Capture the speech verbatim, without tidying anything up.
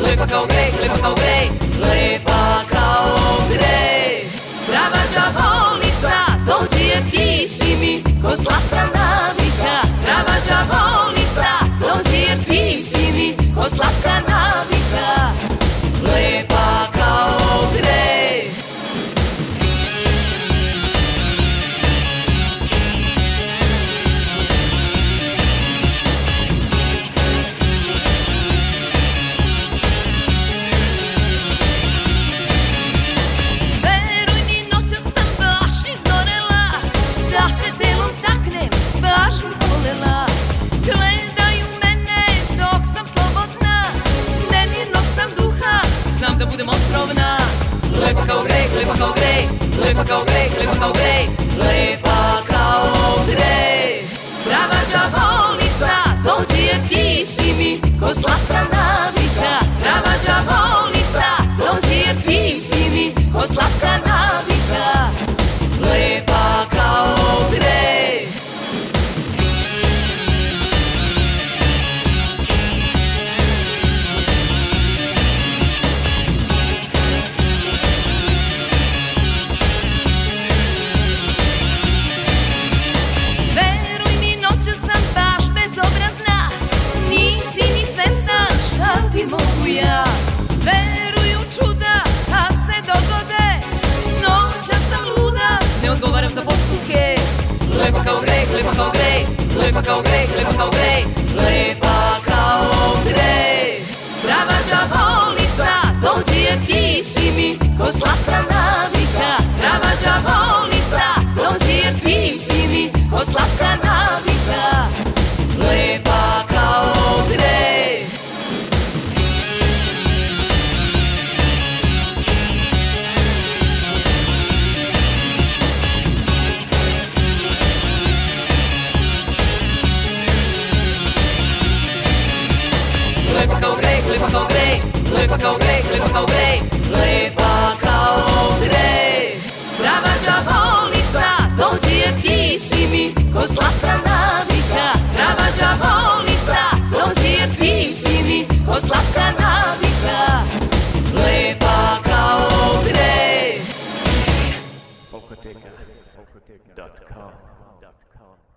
lepa kao grej, lepa kao grej, lepa kao grej. Pravađa bolnica, dođi jer ti si mi ko slatka navika. Pravađa bolnica, dođi jer ti si mi ko slatka navika. Lepa kao grej. Budem otrovna. Lepa kao grej, lepa kao grej, lepa kao grej, lepa kao grej, lepa kao grej. Pravađa bolnica, dođi jer ti si mi ko slatka navika. Pravađa bolnica, dođi jer ti si mi ko slatka navika. Lepa kao grej. Mogu ja, veruju čuda kad se dogode, noća sam luda, ne odgovaram za postupke. Lepa kao grej, lepa kao grej, lepa kao grej, lepa kao grej, lepa kao grej. Pravađa bolnica, dođi jer ti si mi ko slatka navika. Pravađa bolnica, dođi jer ti si mi ko slatka navika. Lepa kao grej. Lepa kao grej, lepa kao grej, lepa kao grej, lepa kao grej, lepa kao grej. Pravađa bolnica, dođi jer ti si mi ko slatka navika. Pravađa bolnica, dođi jer ti si mi ko slatka navika. Lepa kao grej. Pokoteka dot com